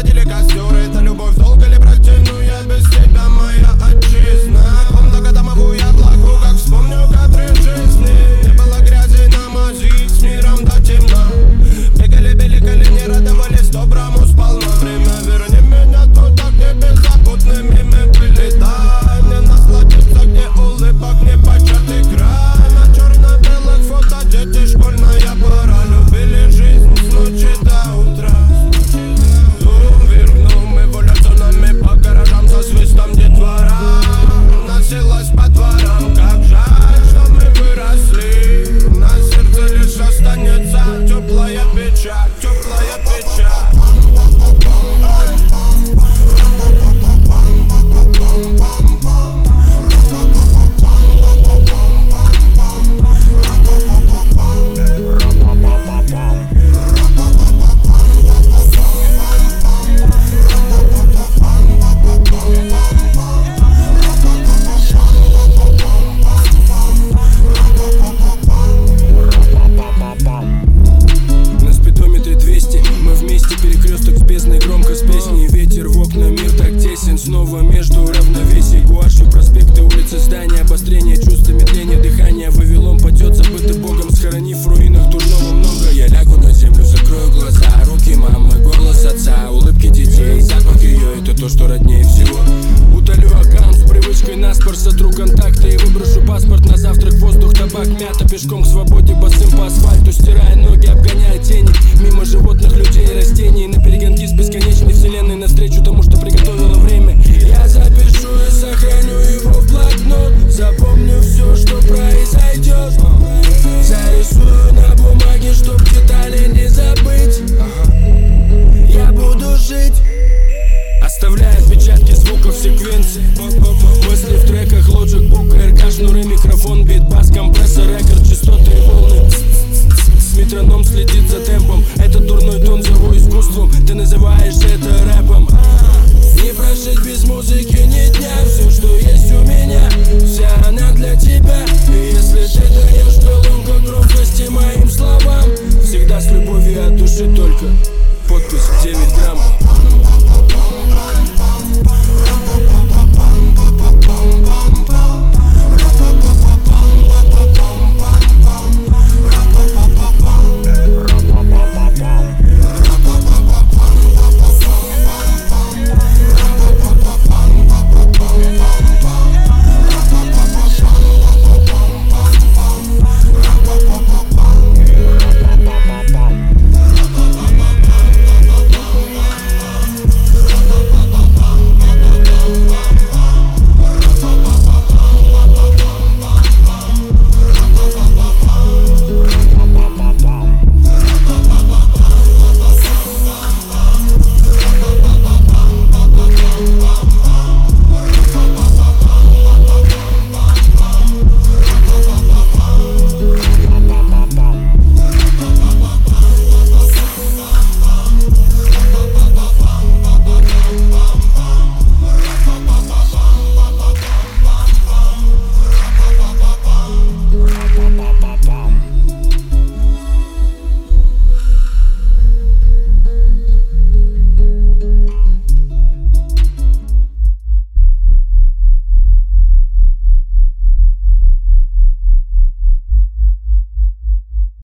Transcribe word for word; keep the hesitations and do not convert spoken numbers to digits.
разводили костер. Это любовь долго ли протяну я без тебя, моя отчизна? Многодомовую облаку, как вспомню кадры жизни. Не было грязи на мази, с миром до темна. Бегали, били колени, радовались доброму сполна. Время верни меня туда, где беззаботными мы были. Дай мне насладиться, где улыбок не початый край. На черно-белых фото дети, школьная пора. Любили жизнь с ночи до утра. Зум вернул, мы валяться нами по гаражам со свистом детвора. Носилась по дворам, как жаль, что мы выросли. На сердце лишь останется теплая печаль, теплая печаль. На спидометре двести, мы вместе, перекресток с бездной, громко с песней. Ветер в окна, мир так тесен, снова между равновесий. Гуашью проспекты, улицы, здания, обострение чувств, медление дыхания. Вавилон падет, забытый Богом, схоронив в руинах дурного много. Я лягу на землю, закрою глаза, руки мамы, голос отца, улыбки детей, запах ее, это то, что роднее всего. Удалю аккаунт с привычкой наспор, сотру контакты и выброшу паспорт на завтрак. Воздух, табак, мята, пешком к свободе, босым по асфальту, стирая ноги, обгоняя тени. Мимо животных, людей и растений, на перегонки с бесконечной вселенной, навстречу тому, что приготовило время. Я запишу и сохраню его в блокнот, запомню все, что произойдет. Зарисую на бумаге, чтоб детали не забыть. Я буду жить, оставляя отпечатки звуков секвенции. Мысли в треках, Logic, Book, эр ка, шнуры, микрофон, бит, бас, компрессор, рекорд, частоты и волны. Метроном следит за темпом, этот дурной тон зову искусством. Ты называешь это рэп.